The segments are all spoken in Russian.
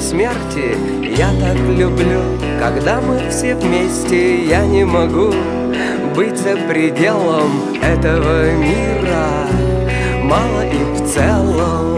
смерти. Я так люблю, когда мы все вместе. Я не могу быть за пределом этого мира, мало и в целом.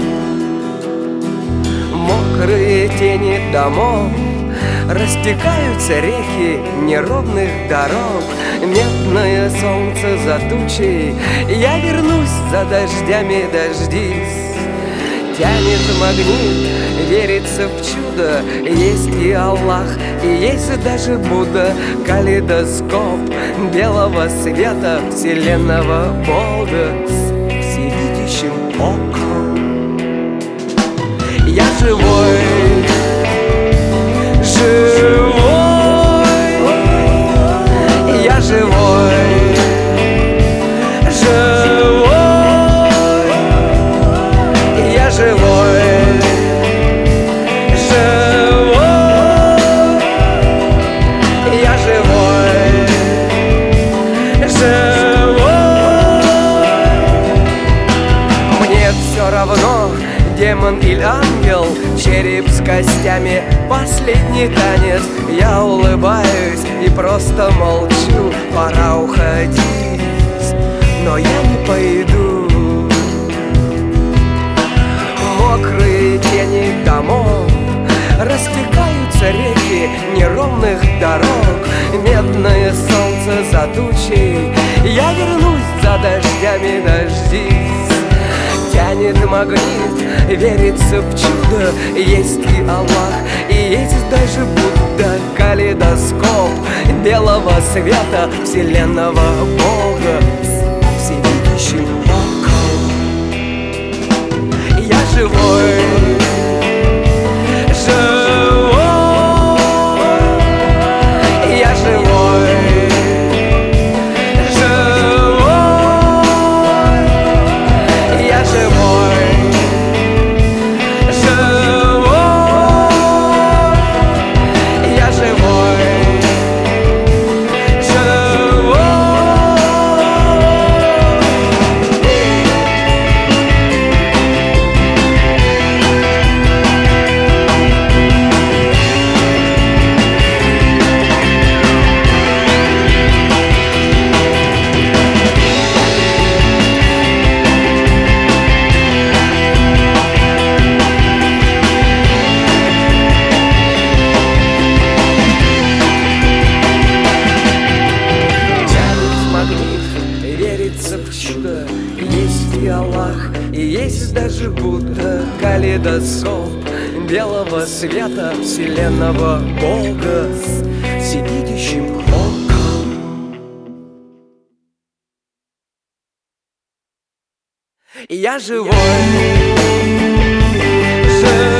Мокрые тени домов, растекаются реки неровных дорог, медное солнце за тучей. Я вернусь за дождями, дождись. Тянет магнит, верится в чудо. Есть и Аллах, и есть даже Будда. Калейдоскоп белого света, вселенного Бога с всевидящим оком. Я живой, живой, я живой, живой, я живой, живой, я живой, живой. Мне все равно, демон или ангел, череп с костями, последний танец. Я улыбаюсь и просто молчу. Пора уходить, но я не пойду. Мокрые тени домов, растекаются реки неровных дорог, медное солнце за тучей. Я вернусь за дождями, дождись. Тянет магнит, верится в чудо. Есть и Аллах, и есть даже Будда. Калейдоскоп белого света, вселенного Бога с всевидящим оком. Я живой, живой, я живой, живой, я живой, живой, я живой, живой. Верится в чудо, есть и Аллах, и есть даже Будда. Калейдоскоп белого света, вселенного Бога с всевидящим оком. Я живой, живой.